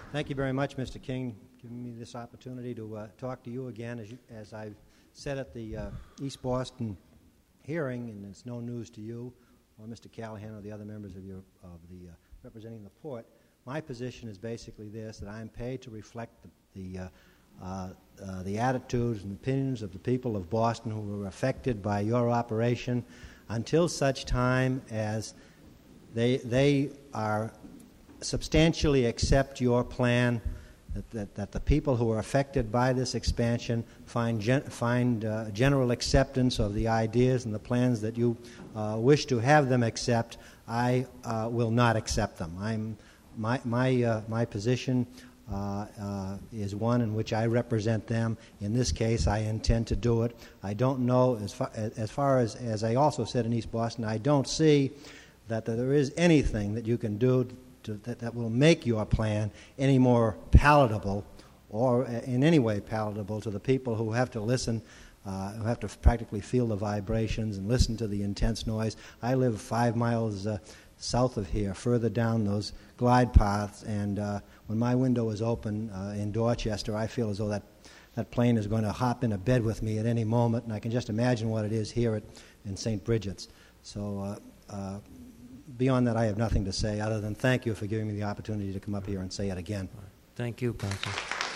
Thank you very much, Mr. King, giving me this opportunity to talk to you again. As I've said at the East Boston hearing, and it's no news to you or Mr. Callahan or the other members of the representing the port, my position is basically this: that I am paid to reflect the attitudes and opinions of the people of Boston who were affected by your operation, until such time as they are substantially accept your plan, that the people who are affected by this expansion find general acceptance of the ideas and the plans that you wish to have them accept. I will not accept them. My position is one in which I represent them. In this case, I intend to do it. I don't know, as far as I also said in East Boston, I don't see that there is anything that you can do that will make your plan any more palatable or in any way palatable to the people who have to listen, who have to practically feel the vibrations and listen to the intense noise. I live 5 miles south of here, further down those glide paths, and when my window is open in Dorchester, I feel as though that plane is going to hop in a bed with me at any moment, and I can just imagine what it is here in St. Bridget's. So beyond that, I have nothing to say other than thank you for giving me the opportunity to come up here and say it again. Thank you, Council.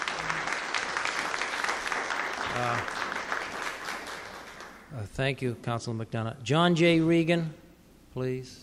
Thank you, Councilman McDonough. John J. Regan, please.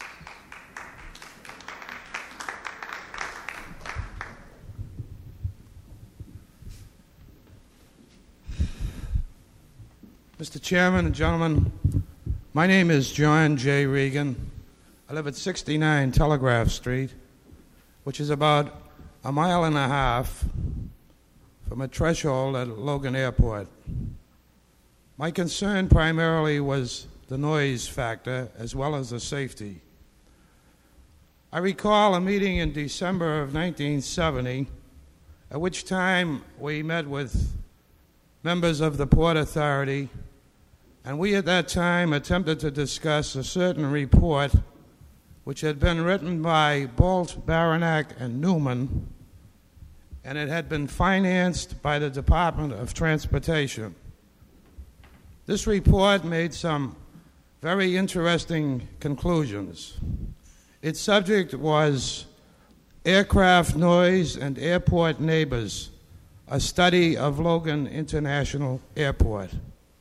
Mr. Chairman and gentlemen, my name is John J. Regan. I live at 69 Telegraph Street, which is about a mile and a half from a threshold at Logan Airport. My concern primarily was the noise factor as well as the safety. I recall a meeting in December of 1970, at which time we met with members of the Port Authority, and we at that time attempted to discuss a certain report which had been written by Bolt, Baranak, and Newman, and it had been financed by the Department of Transportation. This report made some very interesting conclusions. Its subject was Aircraft Noise and Airport Neighbors, a study of Logan International Airport.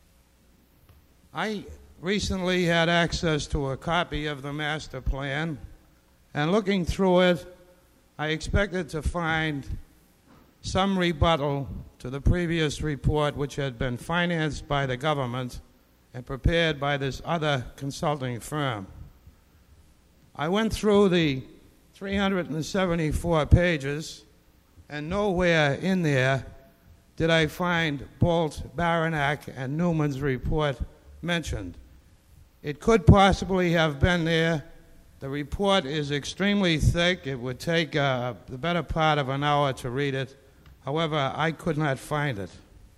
I recently had access to a copy of the master plan, and looking through it, I expected to find some rebuttal to the previous report, which had been financed by the government and prepared by this other consulting firm. I went through the 374 pages, and nowhere in there did I find Bolt, Baranak, and Newman's report mentioned. It could possibly have been there. The report is extremely thick. It would take the better part of an hour to read it. However, I could not find it.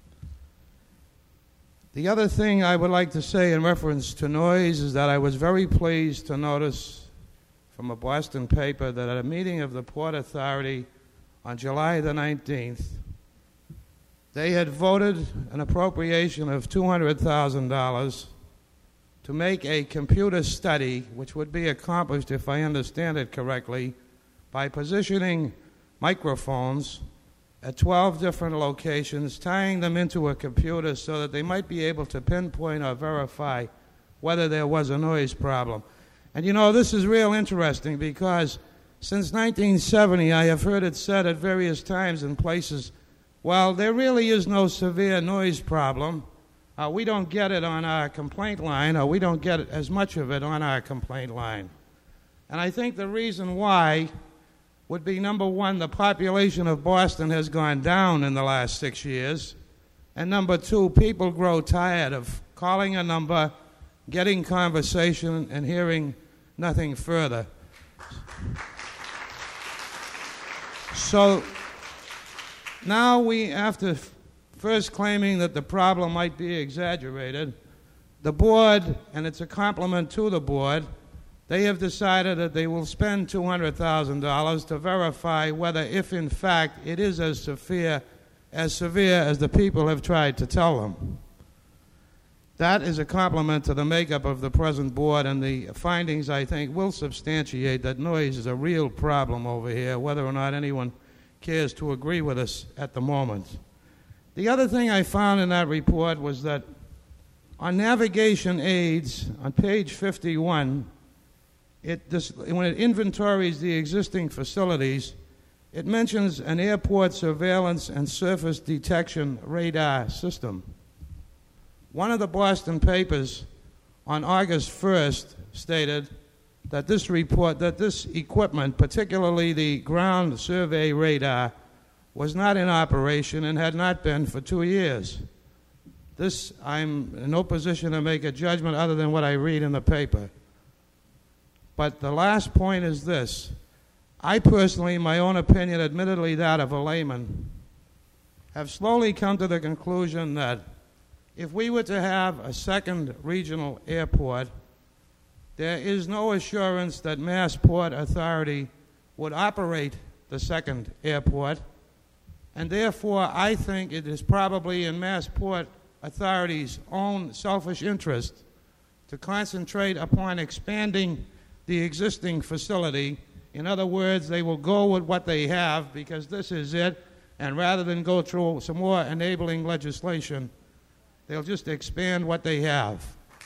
The other thing I would like to say in reference to noise is that I was very pleased to notice from a Boston paper that at a meeting of the Port Authority on July the 19th, they had voted an appropriation of $200,000 to make a computer study, which would be accomplished, if I understand it correctly, by positioning microphones at 12 different locations, tying them into a computer so that they might be able to pinpoint or verify whether there was a noise problem. And you know, this is real interesting because since 1970, I have heard it said at various times in places, well, there really is no severe noise problem. We don't get it on our complaint line, or we don't get as much of it on our complaint line. And I think the reason why would be, number one, the population of Boston has gone down in the last 6 years, and number two, people grow tired of calling a number, getting conversation, and hearing nothing further. So now we, after first claiming that the problem might be exaggerated, the board, and it's a compliment to the board, they have decided that they will spend $200,000 to verify whether, if in fact it is as severe as the people have tried to tell them. That is a compliment to the makeup of the present board, and the findings, I think, will substantiate that noise is a real problem over here, whether or not anyone cares to agree with us at the moment. The other thing I found in that report was that on navigation aids, on page 51, when it inventories the existing facilities, it mentions an airport surveillance and surface detection radar system. One of the Boston papers on August 1st stated that this equipment, particularly the ground survey radar, was not in operation and had not been for 2 years. This, I'm in no position to make a judgment other than what I read in the paper. But the last point is this. I personally, in my own opinion, admittedly that of a layman, have slowly come to the conclusion that if we were to have a second regional airport, there is no assurance that Massport Authority would operate the second airport, and therefore I think it is probably in Massport Authority's own selfish interest to concentrate upon expanding the existing facility. In other words, they will go with what they have because this is it, and rather than go through some more enabling legislation, they'll just expand what they have.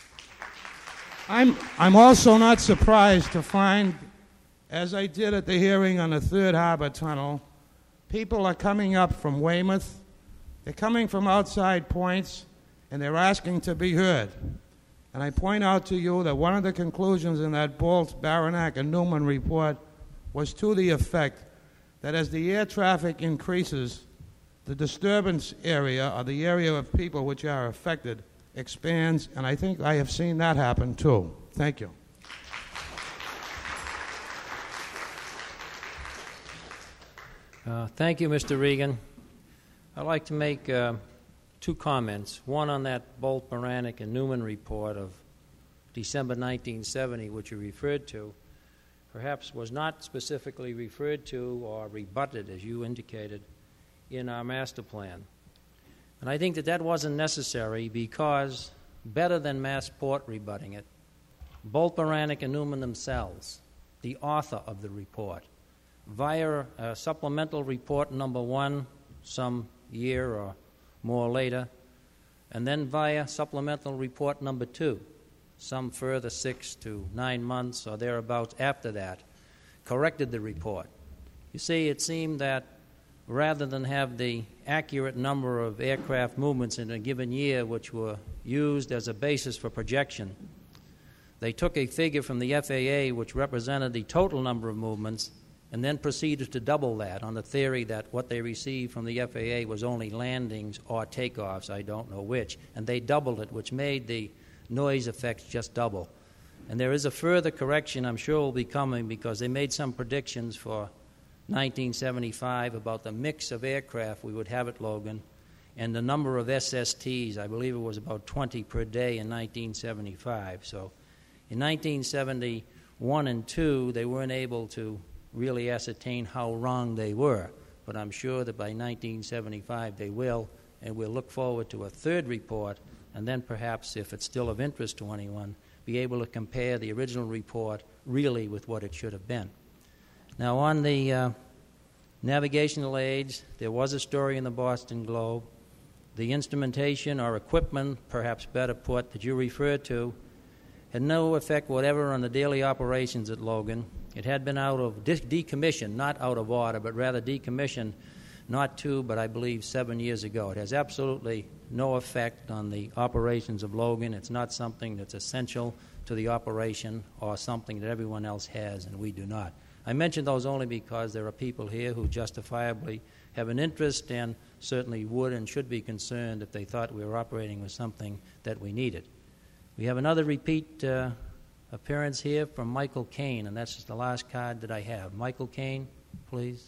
I'm also not surprised to find, as I did at the hearing on the Third Harbor Tunnel, people are coming up from Weymouth, they're coming from outside points, and they're asking to be heard. And I point out to you that one of the conclusions in that Bolt, Baranek, and Newman report was to the effect that as the air traffic increases, the disturbance area, or the area of people which are affected, expands, and I think I have seen that happen too. Thank you. Thank you, Mr. Regan. I'd like to make two comments. One on that Bolt, Baranek, and Newman report of December 1970, which you referred to, perhaps was not specifically referred to or rebutted, as you indicated, in our master plan. And I think that that wasn't necessary because, better than Massport rebutting it, Bolt, Baranek, and Newman themselves, the author of the report, via supplemental report number 1 some year or more later, and then via supplemental report number 2, some further 6 to 9 months or thereabouts after that, corrected the report. You see, it seemed that rather than have the accurate number of aircraft movements in a given year which were used as a basis for projection, they took a figure from the FAA which represented the total number of movements and then proceeded to double that on the theory that what they received from the FAA was only landings or takeoffs, I don't know which, and they doubled it, which made the noise effects just double. And there is a further correction I'm sure will be coming because they made some predictions for 1975 about the mix of aircraft we would have at Logan and the number of SSTs. I believe it was about 20 per day in 1975. So in 1971 and 2, they weren't able to really ascertain how wrong they were. But I'm sure that by 1975 they will, and we'll look forward to a third report, and then perhaps, if it's still of interest to anyone, be able to compare the original report really with what it should have been. Now, on the navigational aids, there was a story in the Boston Globe. The instrumentation or equipment, perhaps better put, that you referred to, had no effect whatever on the daily operations at Logan. It had been out of decommissioned, not out of order, but rather decommissioned not 2, but I believe 7 years ago. It has absolutely no effect on the operations of Logan. It's not something that's essential to the operation or something that everyone else has, and we do not. I mention those only because there are people here who justifiably have an interest and certainly would and should be concerned if they thought we were operating with something that we needed. We have another repeat appearance here from Michael Kane, and that's just the last card that I have. Michael Kane, please.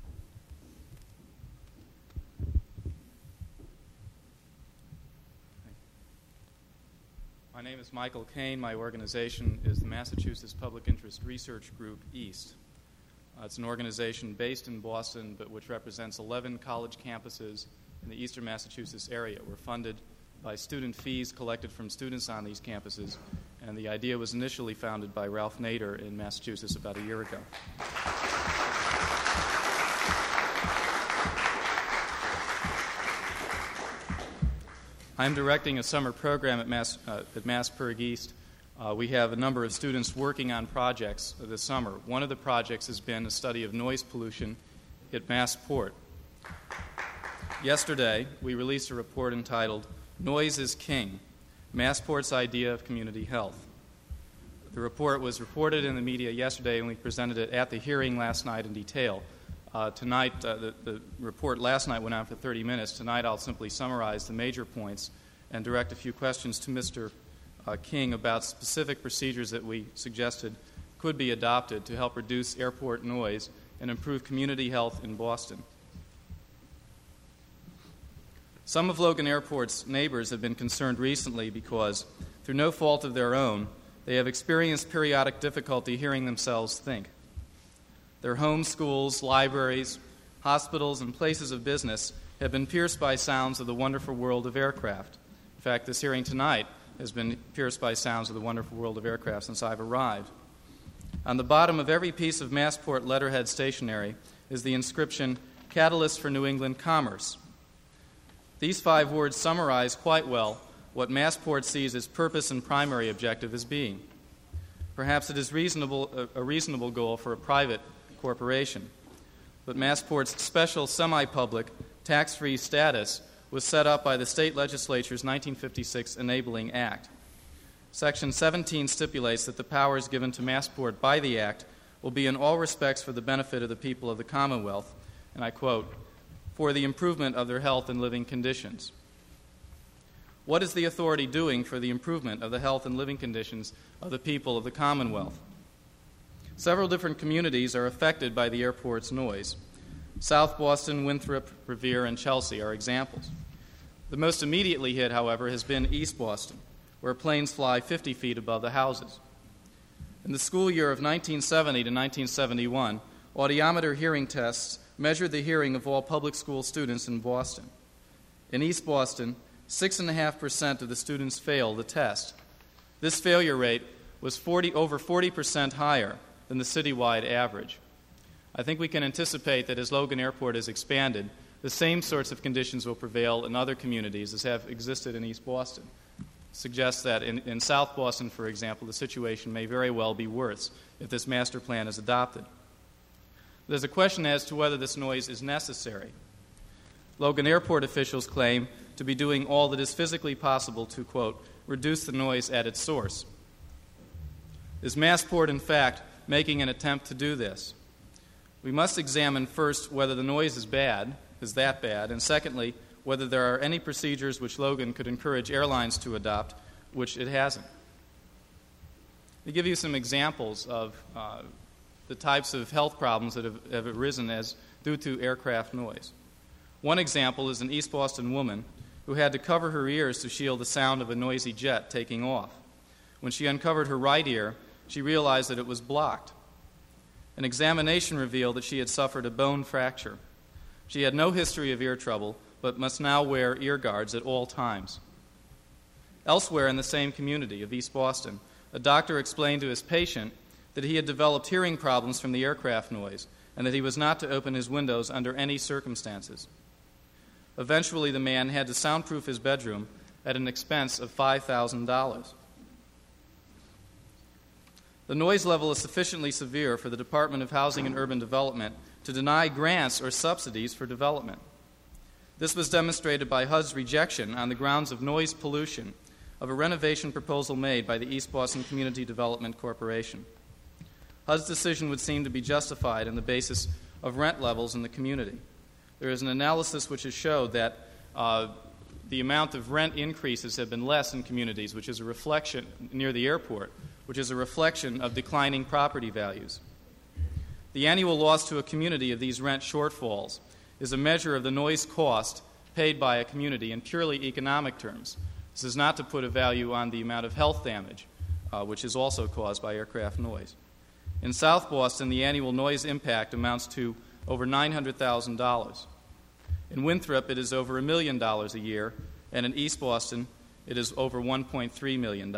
Thank is Michael Kane. My organization is the Massachusetts Public Interest Research Group East. It's an organization based in Boston, but which represents 11 college campuses in the eastern Massachusetts area. We're funded by student fees collected from students on these campuses, and the idea was initially founded by Ralph Nader in Massachusetts about a year ago. I'm directing a summer program at MassPIRG East. We have a number of students working on projects this summer. One of the projects has been a study of noise pollution at Massport. Yesterday, we released a report entitled Noise is King, Massport's Idea of Community Health. The report was reported in the media yesterday, and we presented it at the hearing last night in detail. Tonight, the report last night went on for 30 minutes. Tonight, I'll simply summarize the major points and direct a few questions to Mr. King about specific procedures that we suggested could be adopted to help reduce airport noise and improve community health in Boston. Some of Logan Airport's neighbors have been concerned recently because, through no fault of their own, they have experienced periodic difficulty hearing themselves think. Their homes, schools, libraries, hospitals, and places of business have been pierced by sounds of the wonderful world of aircraft. In fact, this hearing tonight has been pierced by sounds of the wonderful world of aircraft since I've arrived. On the bottom of every piece of Massport letterhead stationery is the inscription, Catalyst for New England Commerce. These 5 words summarize quite well what Massport sees its purpose and primary objective as being. Perhaps it is a reasonable goal for a private corporation, but Massport's special semi-public, tax-free status was set up by the state legislature's 1956 Enabling Act. Section 17 stipulates that the powers given to Massport by the Act will be in all respects for the benefit of the people of the Commonwealth, and I quote, for the improvement of their health and living conditions. What is the authority doing for the improvement of the health and living conditions of the people of the Commonwealth? Several different communities are affected by the airport's noise. South Boston, Winthrop, Revere, and Chelsea are examples. The most immediately hit, however, has been East Boston, where planes fly 50 feet above the houses. In the school year of 1970 to 1971, audiometer hearing tests measured the hearing of all public school students in Boston. In East Boston, 6.5% of the students failed the test. This failure rate was over 40% higher than the citywide average. I think we can anticipate that as Logan Airport has expanded, the same sorts of conditions will prevail in other communities as have existed in East Boston. Suggests that in South Boston, for example, the situation may very well be worse if this master plan is adopted. There's a question as to whether this noise is necessary. Logan Airport officials claim to be doing all that is physically possible to, quote, reduce the noise at its source. Is Massport, in fact, making an attempt to do this? We must examine first whether the noise is that bad, and secondly, whether there are any procedures which Logan could encourage airlines to adopt, which it hasn't. Let me give you some examples of the types of health problems that have arisen due to aircraft noise. One example is an East Boston woman who had to cover her ears to shield the sound of a noisy jet taking off. When she uncovered her right ear, she realized that it was blocked. An examination revealed that she had suffered a bone fracture. She had no history of ear trouble, but must now wear ear guards at all times. Elsewhere in the same community of East Boston, a doctor explained to his patient that he had developed hearing problems from the aircraft noise and that he was not to open his windows under any circumstances. Eventually, the man had to soundproof his bedroom at an expense of $5,000. The noise level is sufficiently severe for the Department of Housing and Urban Development to deny grants or subsidies for development. This was demonstrated by HUD's rejection on the grounds of noise pollution of a renovation proposal made by the East Boston Community Development Corporation. HUD's decision would seem to be justified on the basis of rent levels in the community. There is an analysis which has showed that the amount of rent increases have been less in communities, which is a reflection near the airport, which is a reflection of declining property values. The annual loss to a community of these rent shortfalls is a measure of the noise cost paid by a community in purely economic terms, This is not to put a value on the amount of health damage, which is also caused by aircraft noise. In South Boston, the annual noise impact amounts to over $900,000. In Winthrop, it is over $1 million a year, and in East Boston, it is over $1.3 million.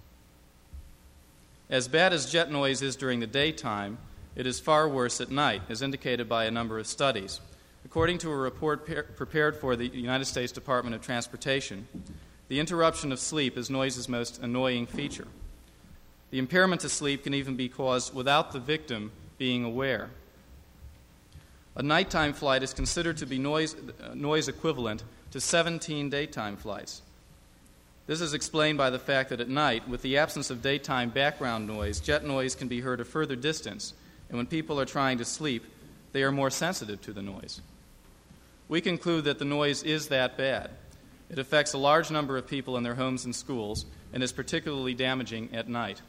As bad as jet noise is during the daytime, it is far worse at night, as indicated by a number of studies. According to a report prepared for the United States Department of Transportation, the interruption of sleep is noise's most annoying feature. The impairment to sleep can even be caused without the victim being aware. A nighttime flight is considered to be noise equivalent to 17 daytime flights. This is explained by the fact that at night, with the absence of daytime background noise, jet noise can be heard a further distance, and when people are trying to sleep, they are more sensitive to the noise. We conclude that the noise is that bad. It affects a large number of people in their homes and schools, and is particularly damaging at night.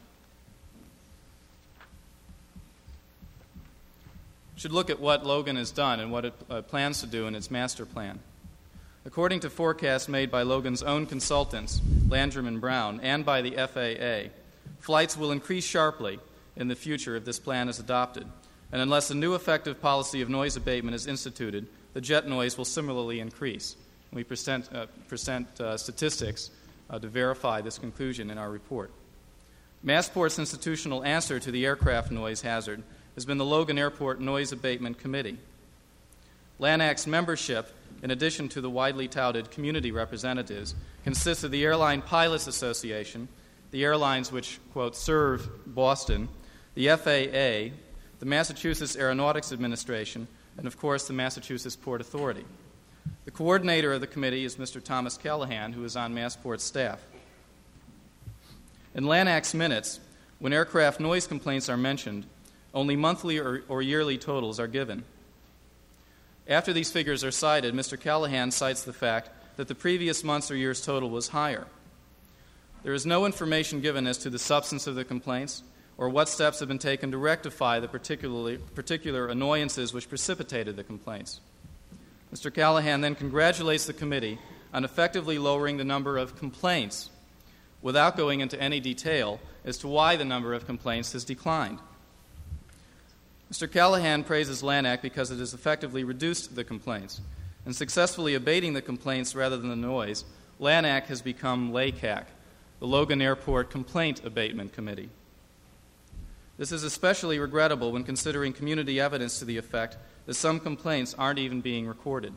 We should look at what Logan has done and what it plans to do in its master plan. According to forecasts made by Logan's own consultants, Landrum and Brown, and by the FAA, flights will increase sharply in the future if this plan is adopted, and unless a new effective policy of noise abatement is instituted, the jet noise will similarly increase. We present statistics to verify this conclusion in our report. Massport's institutional answer to the aircraft noise hazard has been the Logan Airport Noise Abatement Committee. LANAC's membership, in addition to the widely touted community representatives, consists of the Airline Pilots Association, the airlines which, quote, serve Boston, the FAA, the Massachusetts Aeronautics Administration, and, of course, the Massachusetts Port Authority. The coordinator of the committee is Mr. Thomas Callahan, who is on Massport's staff. In LANAC's minutes, when aircraft noise complaints are mentioned, only monthly or yearly totals are given. After these figures are cited, Mr. Callahan cites the fact that the previous month's or year's total was higher. There is no information given as to the substance of the complaints or what steps have been taken to rectify the particular annoyances which precipitated the complaints. Mr. Callahan then congratulates the committee on effectively lowering the number of complaints without going into any detail as to why the number of complaints has declined. Mr. Callahan praises LANAC because it has effectively reduced the complaints. In successfully abating the complaints rather than the noise, LANAC has become LACAC, the Logan Airport Complaint Abatement Committee. This is especially regrettable when considering community evidence to the effect that some complaints aren't even being recorded.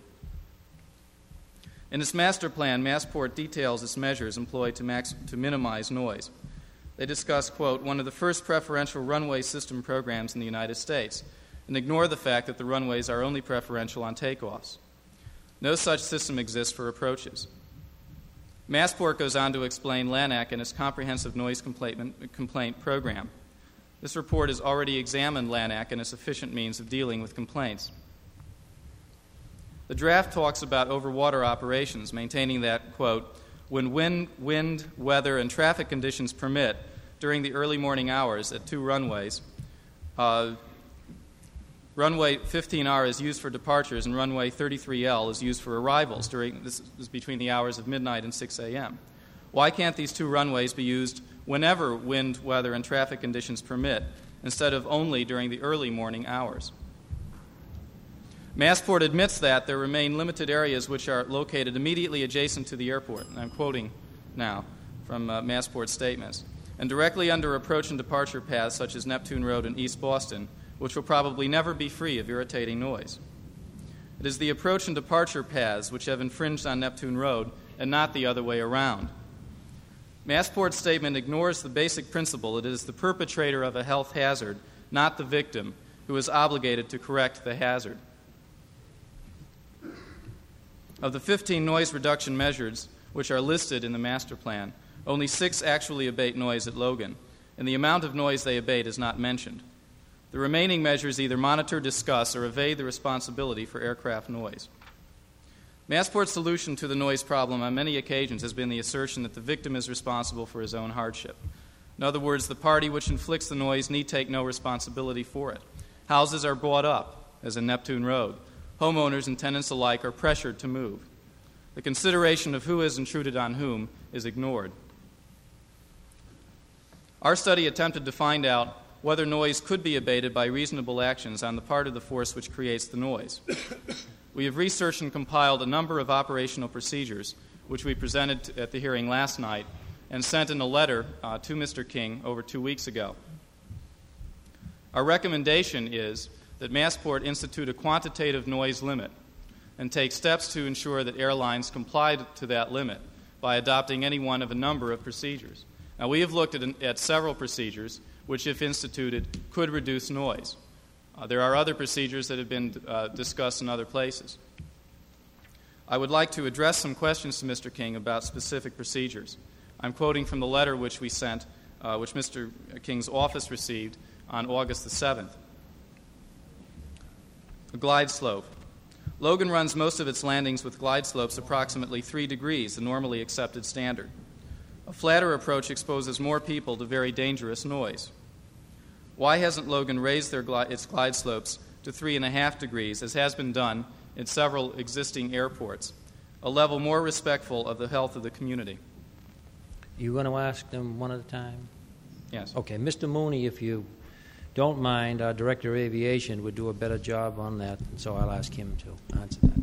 In its master plan, Massport details its measures employed to minimize noise. They discuss, quote, one of the first preferential runway system programs in the United States, and ignore the fact that the runways are only preferential on takeoffs. No such system exists for approaches. Massport goes on to explain LANAC and its comprehensive noise complaint program. This report has already examined LANAC and its efficient means of dealing with complaints. The draft talks about overwater operations, maintaining that, quote, when wind, weather, and traffic conditions permit during the early morning hours at two runways, runway 15R is used for departures and runway 33L is used for arrivals. This is between the hours of midnight and 6 a.m. Why can't these two runways be used whenever wind, weather, and traffic conditions permit, instead of only during the early morning hours? Massport admits that there remain limited areas which are located immediately adjacent to the airport, and I'm quoting now from Massport's statements, and directly under approach and departure paths such as Neptune Road in East Boston, which will probably never be free of irritating noise. It is the approach and departure paths which have infringed on Neptune Road and not the other way around. Massport's statement ignores the basic principle that it is the perpetrator of a health hazard, not the victim, who is obligated to correct the hazard. Of the 15 noise reduction measures which are listed in the master plan, only 6 actually abate noise at Logan, and the amount of noise they abate is not mentioned. The remaining measures either monitor, discuss, or evade the responsibility for aircraft noise. Massport's solution to the noise problem on many occasions has been the assertion that the victim is responsible for his own hardship. In other words, the party which inflicts the noise need take no responsibility for it. Houses are bought up, as in Neptune Road. Homeowners and tenants alike are pressured to move. The consideration of who has intruded on whom is ignored. Our study attempted to find out whether noise could be abated by reasonable actions on the part of the force which creates the noise. We have researched and compiled a number of operational procedures, which we presented at the hearing last night and sent in a letter to Mr. King over 2 weeks ago. Our recommendation is that Massport institute a quantitative noise limit and take steps to ensure that airlines comply to that limit by adopting any one of a number of procedures. Now, we have looked at several procedures which, if instituted, could reduce noise. There are other procedures that have been discussed in other places. I would like to address some questions to Mr. King about specific procedures. I'm quoting from the letter which we sent, which Mr. King's office received on August the 7th. A glide slope. Logan runs most of its landings with glide slopes approximately 3 degrees, the normally accepted standard. A flatter approach exposes more people to very dangerous noise. Why hasn't Logan raised its glide slopes to 3.5 degrees, as has been done in several existing airports, a level more respectful of the health of the community? You going to ask them one at a time? Yes. Okay, Mr. Mooney, if you don't mind, our Director of Aviation would do a better job on that, so I'll ask him to answer that.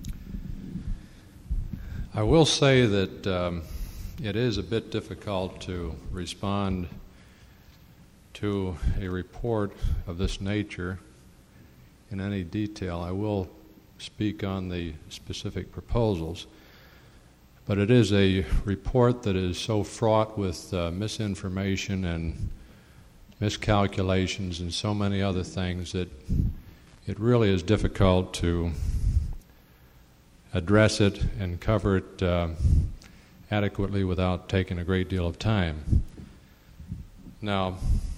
I will say that it is a bit difficult to respond to a report of this nature in any detail. I will speak on the specific proposals, but it is a report that is so fraught with misinformation and miscalculations and so many other things that it really is difficult to address it and cover it adequately without taking a great deal of time. Now,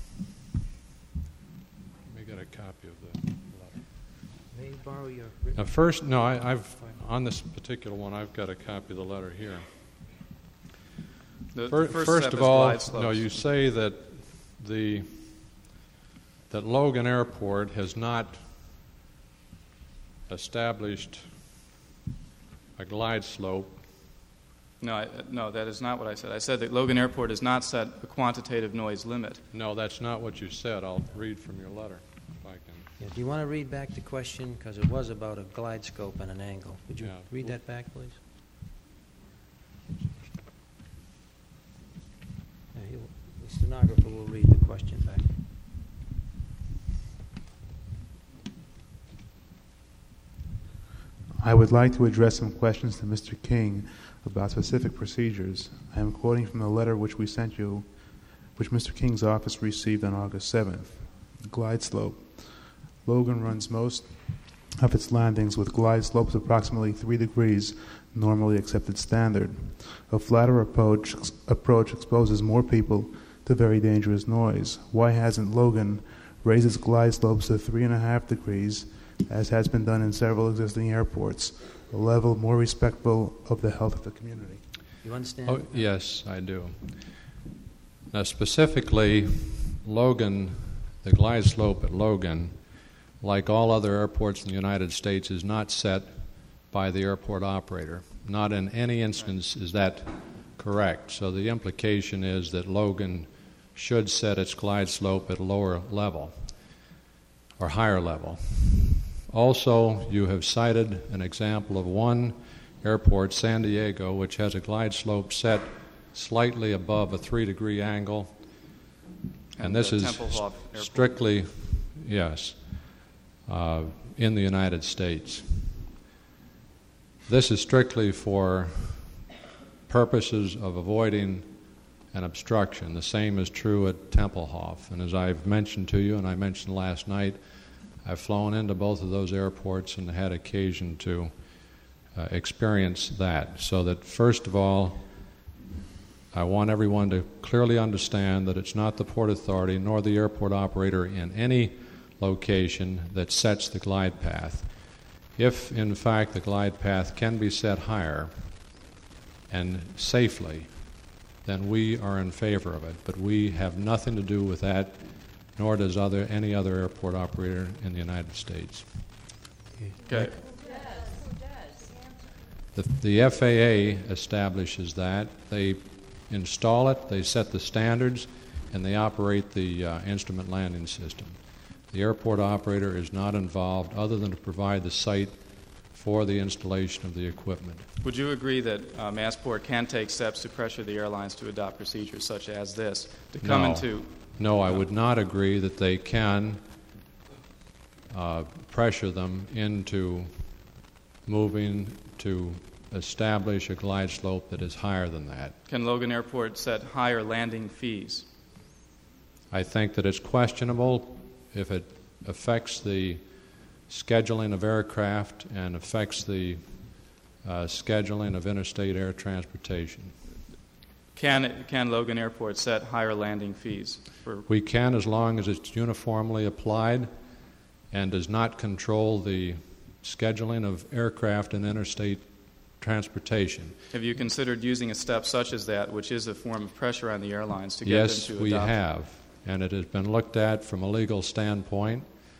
let me get a copy of the letter. May I borrow your written? Now first, no, I've on this particular one, I've got a copy of the letter here. The First step of is all, glide slopes. no, you say that that Logan Airport has not established a glide slope. No, that is not what I said. I said that Logan Airport has not set a quantitative noise limit. No, that's not what you said. I'll read from your letter if I can. Yeah, do you want to read back the question? Because it was about a glide scope and an angle. Would you Yeah. read that back, please? Yeah, the stenographer will read the question back. I would like to address some questions to Mr. King about specific procedures. I am quoting from the letter which we sent you, which Mr. King's office received on August 7th. Glide slope. Logan runs most of its landings with glide slopes approximately 3 degrees, normally accepted standard. A flatter approach exposes more people to very dangerous noise. Why hasn't Logan raised its glide slopes to 3.5 degrees, as has been done in several existing airports, a level more respectful of the health of the community? You understand? Oh, yes, I do. Now, specifically, Logan, the glide slope at Logan, like all other airports in the United States, is not set by the airport operator. Not in any instance is that correct. So the implication is that Logan should set its glide slope at a lower level or higher level. Also, you have cited an example of one airport, San Diego, which has a glide slope set slightly above a 3-degree angle. And this is strictly, yes, in the United States. This is strictly for purposes of avoiding an obstruction. The same is true at Tempelhof. And as I've mentioned to you, and I mentioned last night, I've flown into both of those airports and had occasion to experience that. So that, first of all, I want everyone to clearly understand that it's not the Port Authority nor the airport operator in any location that sets the glide path. If, in fact, the glide path can be set higher and safely, then we are in favor of it. But we have nothing to do with that, nor does any other airport operator in the United States. Okay. The FAA establishes that. They install it, they set the standards, and they operate the instrument landing system. The airport operator is not involved other than to provide the site for the installation of the equipment. Would you agree that Massport can take steps to pressure the airlines to adopt procedures such as this to come into... No, I would not agree that they can pressure them into moving to establish a glide slope that is higher than that. Can Logan Airport set higher landing fees? I think that it's questionable if it affects the scheduling of aircraft and affects the scheduling of interstate air transportation. Can Logan Airport set higher landing fees? We can, as long as it's uniformly applied and does not control the scheduling of aircraft and interstate transportation. Have you considered using a step such as that, which is a form of pressure on the airlines to get them to adopt? Yes, we have, and it has been looked at from a legal standpoint,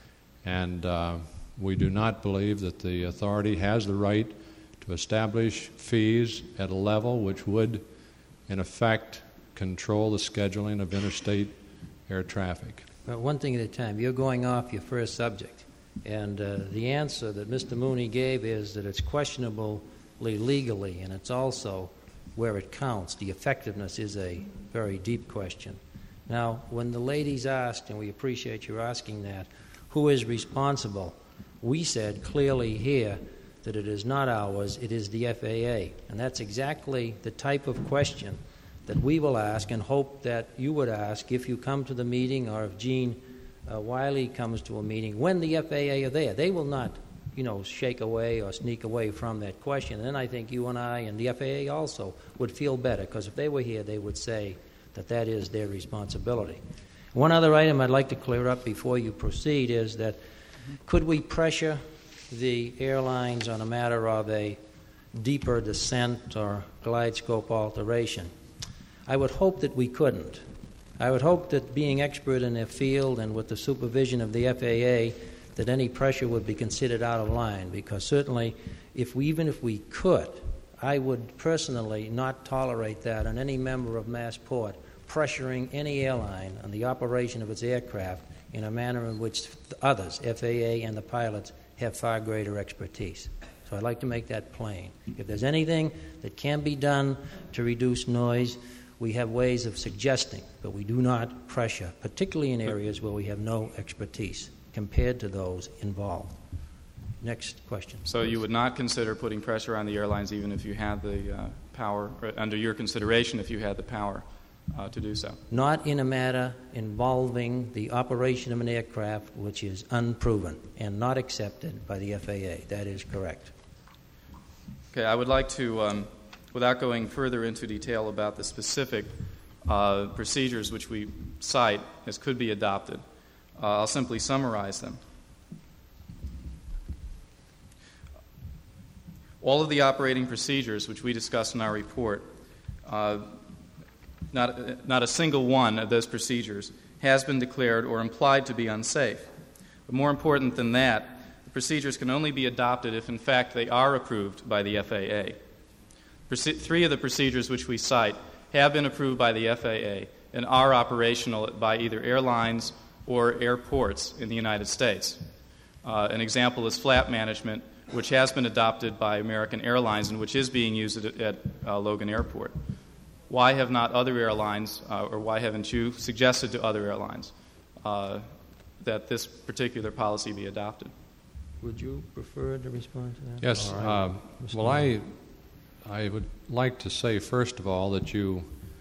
and we do not believe that the authority has the right to establish fees at a level which would, in effect, control the scheduling of interstate air traffic. Well, one thing at a time. You're going off your first subject, and the answer that Mr. Mooney gave is that it's questionable legally, and it's also where it counts. The effectiveness is a very deep question. Now, when the ladies asked, and we appreciate your asking that, who is responsible, we said clearly here that it is not ours, it is the FAA. And that's exactly the type of question that we will ask and hope that you would ask if you come to the meeting or if Gene Wiley comes to a meeting when the FAA are there. They will not shake away or sneak away from that question. And then I think you and I and the FAA also would feel better, because if they were here, they would say that that is their responsibility. One other item I'd like to clear up before you proceed is that could we pressure the airlines on a matter of a deeper descent or glide scope alteration? I would hope that we couldn't. I would hope that being expert in their field and with the supervision of the FAA, that any pressure would be considered out of line, because certainly even if we could, I would personally not tolerate that on any member of Massport pressuring any airline on the operation of its aircraft in a manner in which others, FAA and the pilots, have far greater expertise. So I'd like to make that plain. If there's anything that can be done to reduce noise, we have ways of suggesting, but we do not pressure, particularly in areas where we have no expertise compared to those involved. Next question. So you would not consider putting pressure on the airlines even if you had the power, or under your consideration if you had the power to do so? Not in a matter involving the operation of an aircraft which is unproven and not accepted by the FAA. That is correct. Okay, I would like to, without going further into detail about the specific procedures which we cite as could be adopted, I'll simply summarize them. All of the operating procedures which we discussed in our report, not a single one of those procedures has been declared or implied to be unsafe. But more important than that, the procedures can only be adopted if in fact they are approved by the FAA. 3 of the procedures which we cite have been approved by the FAA and are operational by either airlines or airports in the United States. An example is flap management, which has been adopted by American Airlines and which is being used at Logan Airport. Why have not other airlines, or why haven't you suggested to other airlines that this particular policy be adopted? Would you prefer to respond to that? Yes. Right. Well, I would like to say, first of all, that you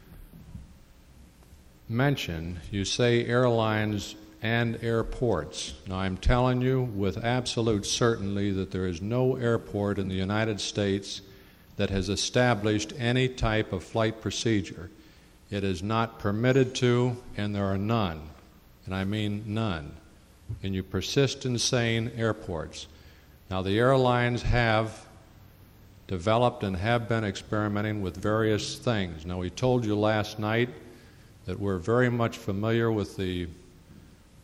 say airlines and airports. Now, I'm telling you with absolute certainty that there is no airport in the United States that has established any type of flight procedure. It is not permitted to, and there are none. And I mean none. And you persist in saying airports. Now, the airlines have developed and have been experimenting with various things. Now, we told you last night that we're very much familiar with the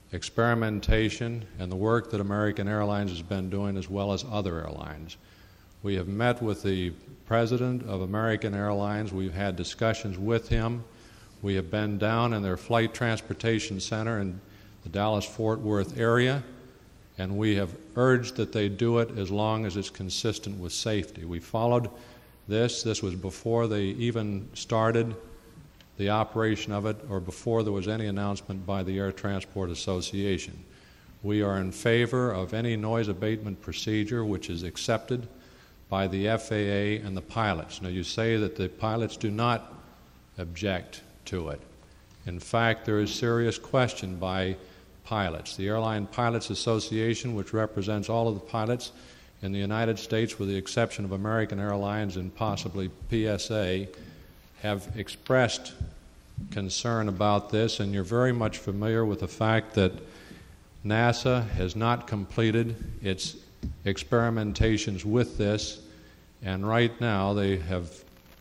experimentation and the work that American Airlines has been doing, as well as other airlines. We have met with the president of American Airlines. We've had discussions with him. We have been down in their flight transportation center in the Dallas-Fort Worth area, and we have urged that they do it as long as it's consistent with safety. We followed this. This was before they even started the operation of it or before there was any announcement by the Air Transport Association. We are in favor of any noise abatement procedure which is accepted by the FAA and the pilots. Now, you say that the pilots do not object to it. In fact, there is serious question by pilots. The Airline Pilots Association, which represents all of the pilots in the United States with the exception of American Airlines and possibly PSA, have expressed concern about this, and you're very much familiar with the fact that NASA has not completed its experimentations with this, and right now they have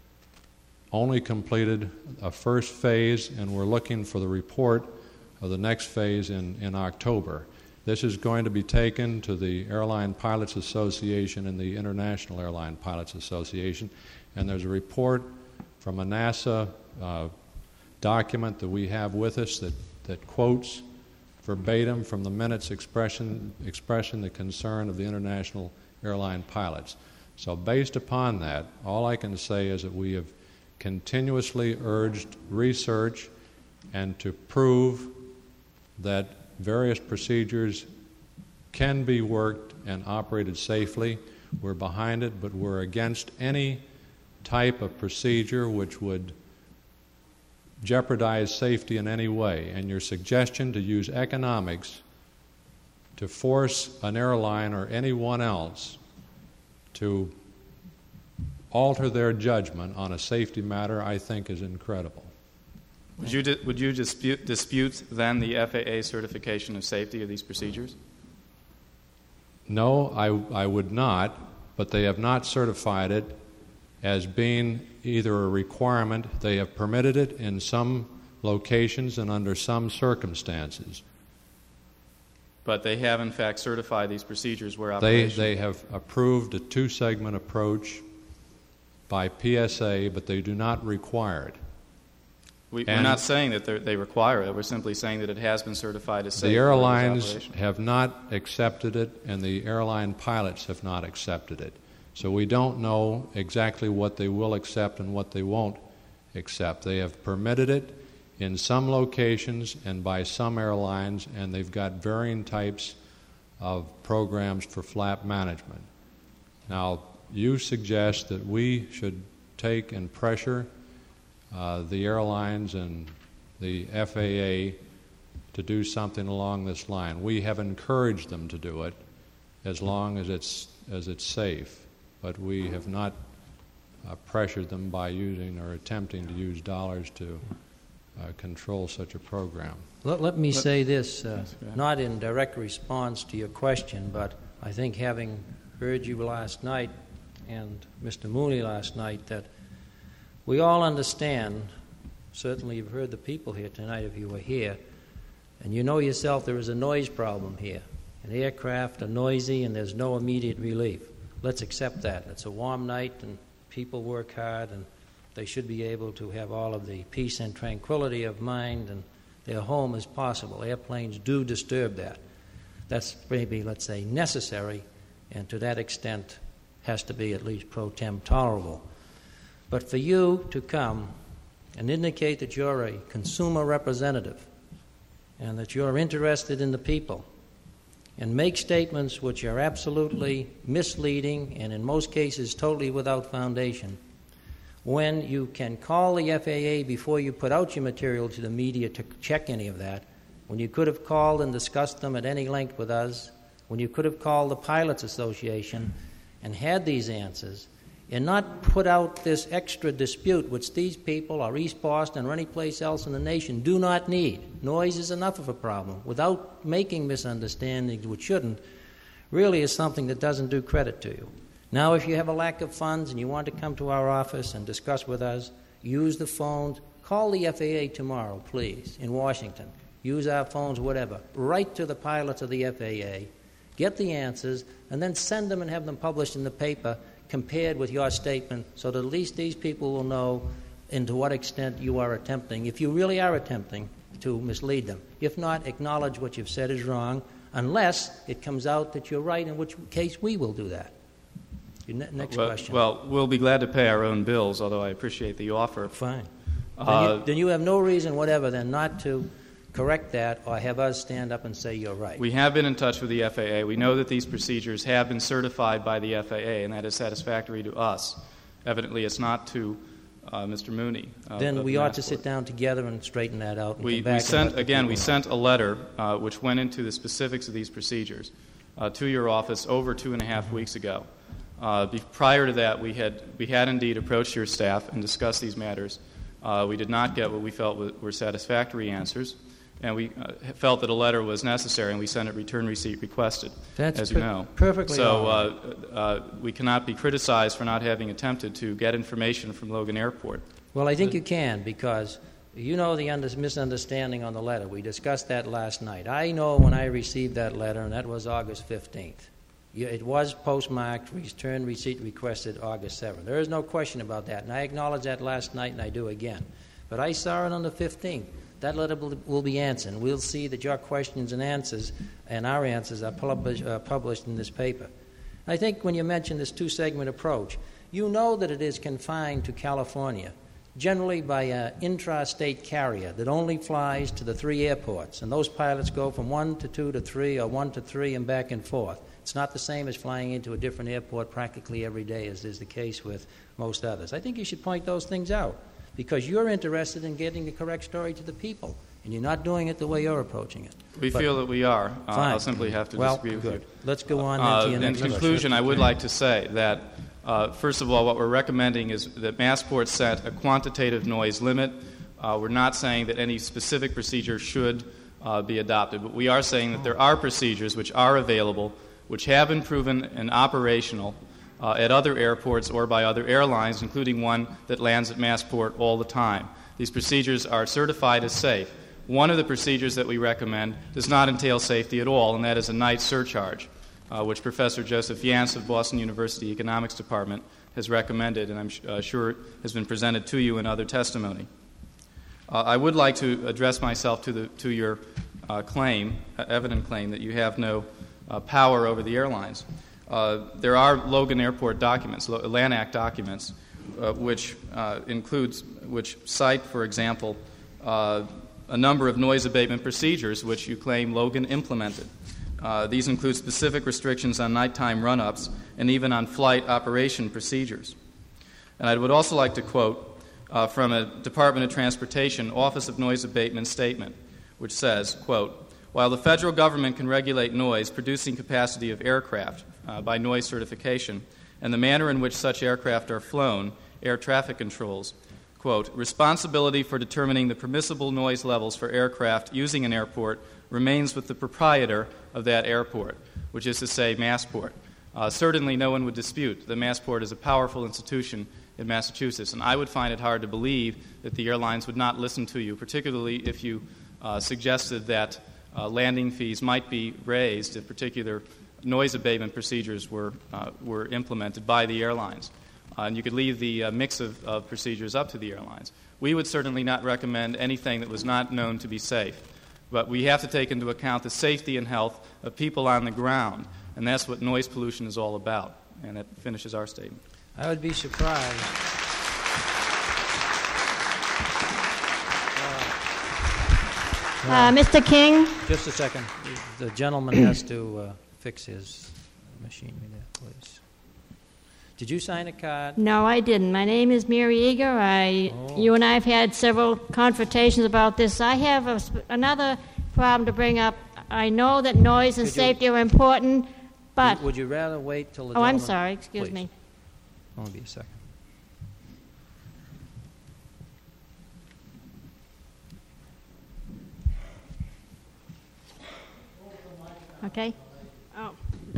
only completed a first phase, and we're looking for the report of the next phase in October. This is going to be taken to the Airline Pilots Association and the International Airline Pilots Association, and there's a report from a NASA document that we have with us that quotes verbatim from the minutes expressing the concern of the international airline pilots. So based upon that, all I can say is that we have continuously urged research and to prove that various procedures can be worked and operated safely. We're behind it, but we're against any type of procedure which would jeopardize safety in any way. And your suggestion to use economics to force an airline or anyone else to alter their judgment on a safety matter, I think, is incredible. Would you dispute then the FAA certification of safety of these procedures? No, I would not, but they have not certified it as being either a requirement. They have permitted it in some locations and under some circumstances. But they have, in fact, certified these procedures where operational. They have approved a two-segment approach by PSA, but they do not require it. We're not saying that they require it. We're simply saying that it has been certified as safe. The airlines have not accepted it, and the airline pilots have not accepted it. So we don't know exactly what they will accept and what they won't accept. They have permitted it in some locations and by some airlines, and they've got varying types of programs for flap management. Now, you suggest that we should take and pressure the airlines and the FAA to do something along this line. We have encouraged them to do it as long as it's safe, but we have not pressured them by using or attempting to use dollars to control such a program. Let me say this, not in direct response to your question, but I think having heard you last night and Mr. Mooney last night, that we all understand, certainly you've heard the people here tonight if you were here, and you know yourself there is a noise problem here. And aircraft are noisy and there's no immediate relief. Let's accept that. It's a warm night and people work hard and they should be able to have all of the peace and tranquility of mind and their home as possible. Airplanes do disturb that. That's maybe, let's say, necessary, and to that extent has to be at least pro tem tolerable. But for you to come and indicate that you're a consumer representative and that you're interested in the people and make statements which are absolutely misleading and in most cases totally without foundation, when you can call the FAA before you put out your material to the media to check any of that, when you could have called and discussed them at any length with us, when you could have called the Pilots Association and had these answers, and not put out this extra dispute which these people or East Boston or any place else in the nation do not need. Noise is enough of a problem. Without making misunderstandings, which shouldn't, really is something that doesn't do credit to you. Now, if you have a lack of funds and you want to come to our office and discuss with us, use the phones. Call the FAA tomorrow, please, in Washington. Use our phones, whatever. Write to the pilots of the FAA. Get the answers, and then send them and have them published in the paper. compared with your statement so that at least these people will know to what extent you are attempting, if you really are attempting, to mislead them. If not, acknowledge what you've said is wrong, unless it comes out that you're right, in which case we will do that. Next question. Well, we'll be glad to pay our own bills, although I appreciate the offer. Fine. Then you have no reason whatever then not to correct that or have us stand up and say you're right. We have been in touch with the FAA. We know that these procedures have been certified by the FAA, and that is satisfactory to us. Evidently, it's not to Mr. Mooney. Then we ought to sit down together and straighten that out. And we sent a letter which went into the specifics of these procedures to your office over 2.5 weeks ago. Prior to that, we had indeed approached your staff and discussed these matters. We did not get what we felt were satisfactory answers, and we felt that a letter was necessary, and we sent a return receipt requested, as you know. Perfectly. So we cannot be criticized for not having attempted to get information from Logan Airport. Well, I think you can, because you know the misunderstanding on the letter. We discussed that last night. I know when I received that letter, and that was August 15th. It was postmarked, return receipt requested August 7th. There is no question about that, and I acknowledged that last night, and I do again. But I saw it on the 15th. That letter will be answered. We'll see that your questions and answers and our answers are published in this paper. I think when you mention this two-segment approach, you know that it is confined to California, generally by an intra-state carrier that only flies to the 3 airports, and those pilots go from 1 to 2 to 3 or 1 to 3 and back and forth. It's not the same as flying into a different airport practically every day, as is the case with most others. I think you should point those things out, because you're interested in getting the correct story to the people, and you're not doing it the way you're approaching it. We feel that we are. I'll simply have to disagree with you. Let's go on then to your next In conclusion, I would like to say that, first of all, what we're recommending is that Massport set a quantitative noise limit. We're not saying that any specific procedure should be adopted, but we are saying that there are procedures which are available, which have been proven and operational at other airports or by other airlines, including one that lands at Massport all the time. These procedures are certified as safe. One of the procedures that we recommend does not entail safety at all, and that is a night surcharge, which Professor Joseph Yance of Boston University Economics Department has recommended, and I'm sure has been presented to you in other testimony. I would like to address myself to your evident claim that you have no power over the airlines. There are Logan Airport documents, LANAC documents, which cite, for example, a number of noise abatement procedures which you claim Logan implemented. These include specific restrictions on nighttime run-ups and even on flight operation procedures. And I would also like to quote from a Department of Transportation Office of Noise Abatement statement, which says, quote, "While the federal government can regulate noise producing capacity of aircraft by noise certification and the manner in which such aircraft are flown, air traffic controls, quote, responsibility for determining the permissible noise levels for aircraft using an airport remains with the proprietor of that airport," which is to say Massport. Certainly no one would dispute that Massport is a powerful institution in Massachusetts, and I would find it hard to believe that the airlines would not listen to you, particularly if you suggested that landing fees might be raised if particular noise abatement procedures were implemented by the airlines. And you could leave the mix of procedures up to the airlines. We would certainly not recommend anything that was not known to be safe. But we have to take into account the safety and health of people on the ground, and that's what noise pollution is all about. And that finishes our statement. I would be surprised. Mr. King? Just a second. The gentleman has to fix his machinery there, please. Did you sign a card? No, I didn't. My name is Mary Eager. You and I have had several confrontations about this. I have another problem to bring up. I know that noise and safety are important, but... Would you rather wait till the gentleman... I'm sorry. Excuse me. Only be a second. Okay. Oh.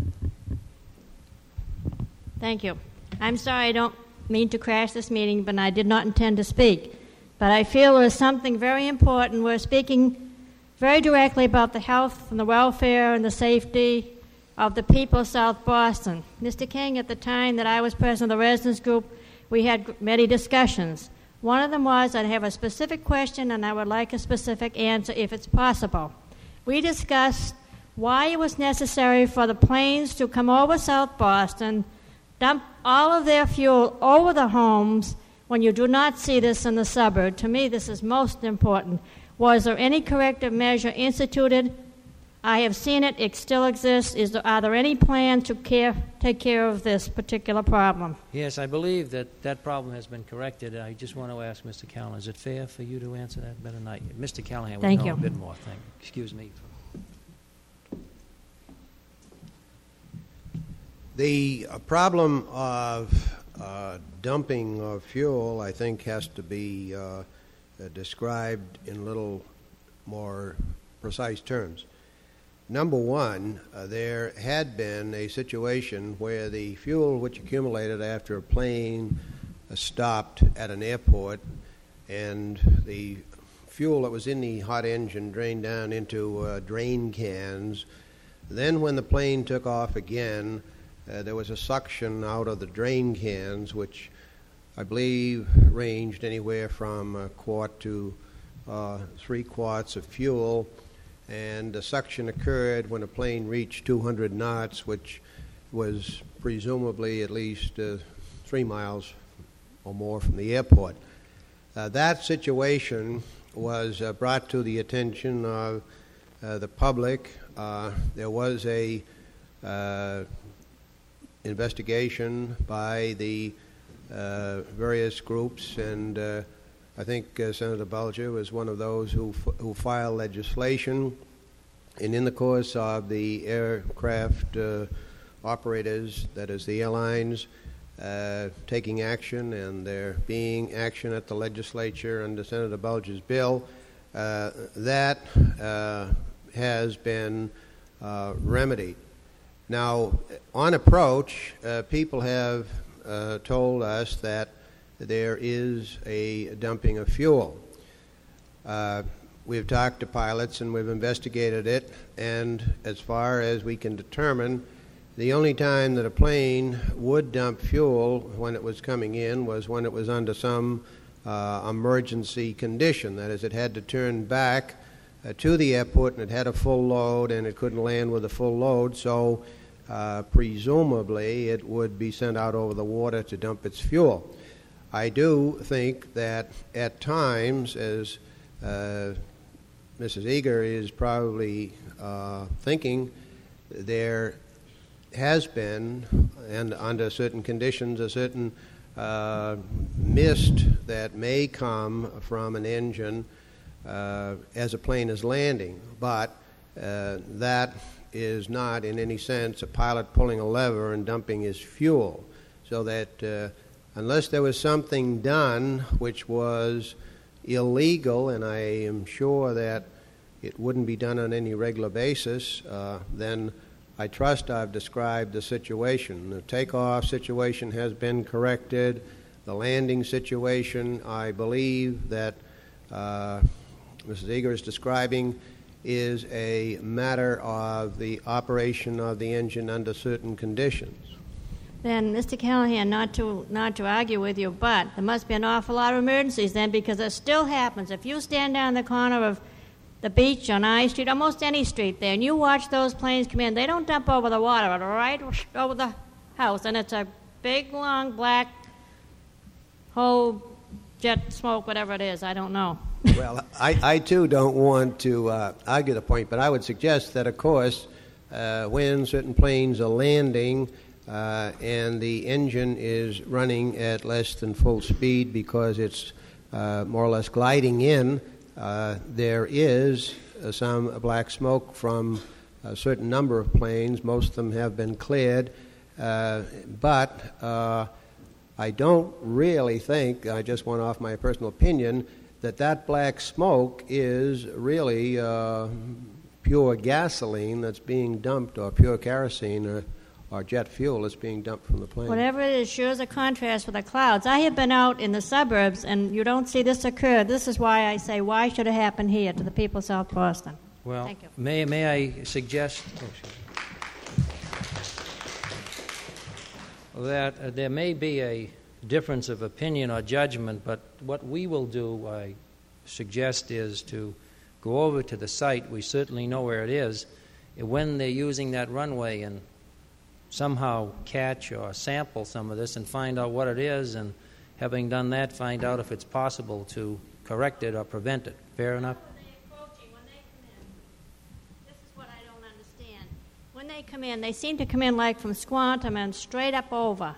Thank you. I'm sorry, I don't mean to crash this meeting, but I did not intend to speak. But I feel there's something very important. We're speaking very directly about the health and the welfare and the safety of the people of South Boston. Mr. King, at the time that I was president of the residents group, we had many discussions. One of them was I'd have a specific question and I would like a specific answer if it's possible. We discussed why it was necessary for the planes to come over South Boston, dump all of their fuel over the homes when you do not see this in the suburb. To me, this is most important. Was there any corrective measure instituted? I have seen it. It still exists. Are there any plans to take care of this particular problem? Yes, I believe that problem has been corrected. I just want to ask Mr. Callahan, is it fair for you to answer that better than I? Mr. Callahan would know a bit more. Excuse me. The problem of dumping of fuel, I think, has to be described in a little more precise terms. Number one, there had been a situation where the fuel which accumulated after a plane stopped at an airport and the fuel that was in the hot engine drained down into drain cans. Then when the plane took off again, there was a suction out of the drain cans, which I believe ranged anywhere from a quart to 3 quarts of fuel. And the suction occurred when a plane reached 200 knots, which was presumably at least 3 miles or more from the airport. That situation was brought to the attention of the public. There was a investigation by the various groups, and I think Senator Bulger was one of those who filed legislation. And in the course of the aircraft operators, that is the airlines, taking action, and there being action at the legislature under Senator Bulger's bill, that has been remedied. Now, on approach, people have told us that there is a dumping of fuel. We've talked to pilots and we've investigated it, and as far as we can determine, the only time that a plane would dump fuel when it was coming in was when it was under some emergency condition. That is, it had to turn back to the airport and it had a full load and it couldn't land with a full load, so presumably it would be sent out over the water to dump its fuel. I do think that at times, as Mrs. Eager is probably thinking, there has been, and under certain conditions, a certain mist that may come from an engine as a plane is landing, but that is not in any sense a pilot pulling a lever and dumping his fuel. So that unless there was something done which was illegal, and I am sure that it wouldn't be done on any regular basis, then I trust I've described the situation. The takeoff situation has been corrected. The landing situation, I believe that Mrs. Eager is describing, is a matter of the operation of the engine under certain conditions. Then, Mr. Callahan, not to argue with you, but there must be an awful lot of emergencies then, because it still happens. If you stand down the corner of the beach on I Street, almost any street there, and you watch those planes come in, they don't dump over the water, but right over the house, and it's a big, long, black whole jet smoke, whatever it is, I don't know. Well, I too don't want to argue the point, but I would suggest that, of course, when certain planes are landing and the engine is running at less than full speed because it's more or less gliding in, there is some black smoke from a certain number of planes. Most of them have been cleared, but I don't really think, I just want to offer my personal opinion, that black smoke is really pure gasoline that's being dumped, or pure kerosene or jet fuel that's being dumped from the plane. Whatever it is, sure is a contrast with the clouds. I have been out in the suburbs, and you don't see this occur. This is why I say, why should it happen here to the people of South Boston? Well, Thank you. may I suggest... Oh, that there may be a difference of opinion or judgment, but what we will do, I suggest, is to go over to the site. We certainly know where it is. When they're using that runway, and somehow catch or sample some of this and find out what it is, and having done that, find out if it's possible to correct it or prevent it. Fair enough? When they come in, this is what I don't understand. When they come in, they seem to come in like from Squantum and straight up over.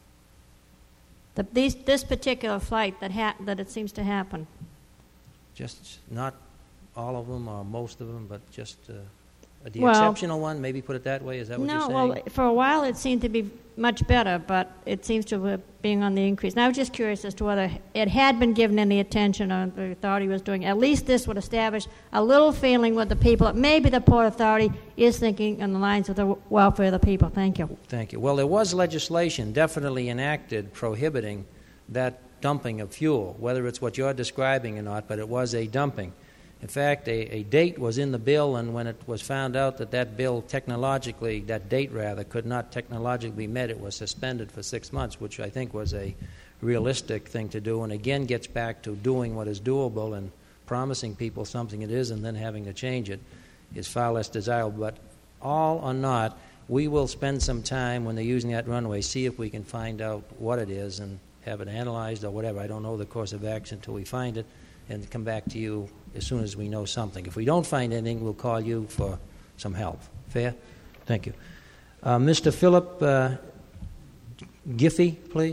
This particular flight that it seems to happen. Just not all of them or most of them, but just the exceptional one, maybe put it that way. Is that what you're saying? No, well, for a while it seemed to be much better, but it seems to be being on the increase. And I was just curious as to whether it had been given any attention or the authority was doing. At least this would establish a little feeling with the people that maybe the Port Authority is thinking on the lines of the welfare of the people. Thank you. Thank you. Well, there was legislation definitely enacted prohibiting that dumping of fuel, whether it's what you're describing or not, but it was a dumping. In fact, a date was in the bill, and when it was found out that that date could not technologically be met, it was suspended for 6 months, which I think was a realistic thing to do, and again gets back to doing what is doable, and promising people something it is and then having to change it is far less desirable. But all or not, we will spend some time when they're using that runway, see if we can find out what it is and have it analyzed or whatever. I don't know the course of action until we find it, and come back to you as soon as we know something. If we don't find anything, we'll call you for some help. Fair? Thank you. Mr. Philip Giffey, please.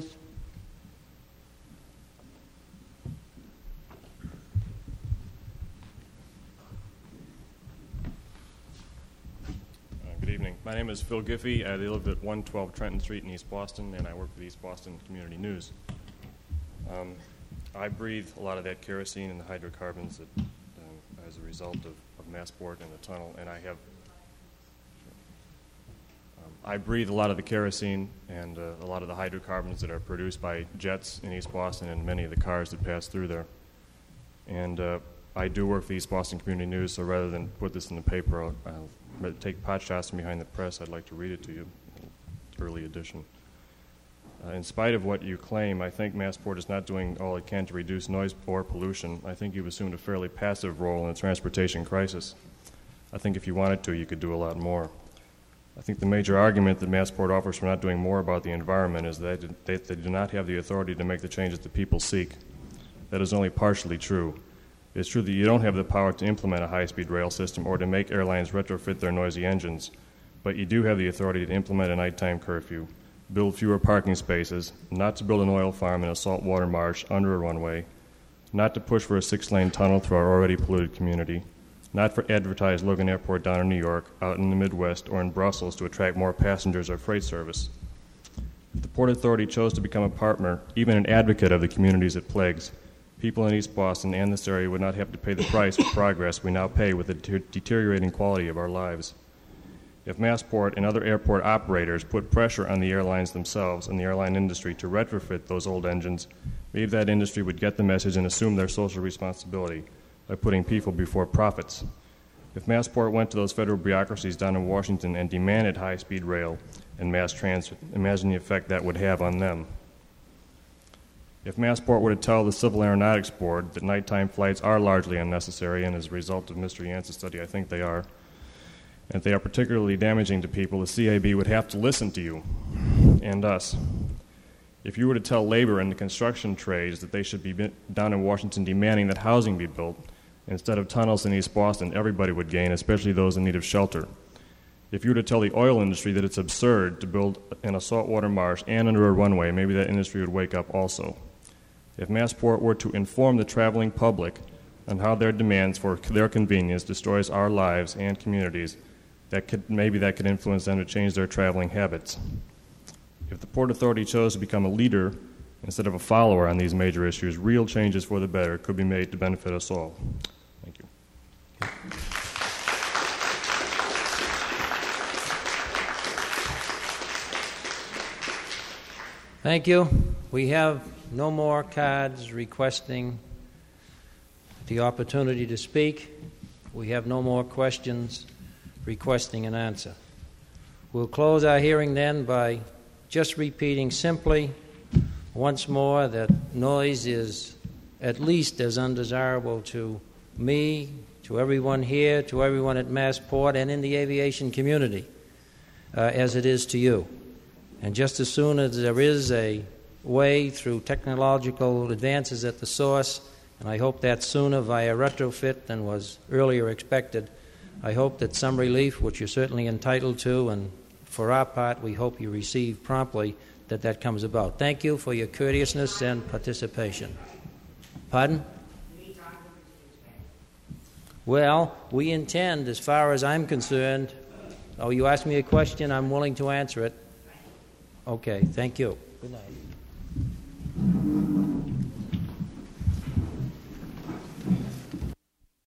Good evening. My name is Phil Giffey. I live at 112 Trenton Street in East Boston, and I work for the East Boston Community News. I breathe a lot of that kerosene and the hydrocarbons that, as a result of Massport and the tunnel, and I breathe a lot of the kerosene and a lot of the hydrocarbons that are produced by jets in East Boston and many of the cars that pass through there. And I do work for the East Boston Community News, so rather than put this in the paper, I'll take pot shots from behind the press. I'd like to read it to you, early edition. In spite of what you claim, I think Massport is not doing all it can to reduce noise or pollution. I think you've assumed a fairly passive role in the transportation crisis. I think if you wanted to, you could do a lot more. I think the major argument that Massport offers for not doing more about the environment is that they do not have the authority to make the changes that people seek. That is only partially true. It's true that you don't have the power to implement a high-speed rail system or to make airlines retrofit their noisy engines, but you do have the authority to implement a nighttime curfew, build fewer parking spaces, not to build an oil farm in a saltwater marsh under a runway, not to push for a 6-lane tunnel through our already polluted community, not for advertised Logan Airport down in New York, out in the Midwest, or in Brussels to attract more passengers or freight service. If the Port Authority chose to become a partner, even an advocate of the communities it plagues, people in East Boston and this area would not have to pay the price for progress we now pay with the deteriorating quality of our lives. If Massport and other airport operators put pressure on the airlines themselves and the airline industry to retrofit those old engines, maybe that industry would get the message and assume their social responsibility by putting people before profits. If Massport went to those federal bureaucracies down in Washington and demanded high-speed rail and mass transit, imagine the effect that would have on them. If Massport were to tell the Civil Aeronautics Board that nighttime flights are largely unnecessary, and as a result of Mr. Yancey's study, I think they are, and if they are particularly damaging to people, the CAB would have to listen to you and us. If you were to tell labor and the construction trades that they should be down in Washington demanding that housing be built instead of tunnels in East Boston, everybody would gain, especially those in need of shelter. If you were to tell the oil industry that it's absurd to build in a saltwater marsh and under a runway, maybe that industry would wake up also. If Massport were to inform the traveling public on how their demands for their convenience destroys our lives and communities, maybe that could influence them to change their traveling habits. If the Port Authority chose to become a leader instead of a follower on these major issues, real changes for the better could be made to benefit us all. Thank you. Thank you. We have no more cards requesting the opportunity to speak. We have no more questions requesting an answer. We'll close our hearing then by just repeating simply once more that noise is at least as undesirable to me, to everyone here, to everyone at Massport, and in the aviation community as it is to you. And just as soon as there is a way through technological advances at the source, and I hope that's sooner via retrofit than was earlier expected, I hope that some relief, which you're certainly entitled to, and for our part, we hope you receive promptly, that comes about. Thank you for your courteousness and participation. Pardon? Well, we intend, as far as I'm concerned, you asked me a question, I'm willing to answer it. Okay, thank you. Good night.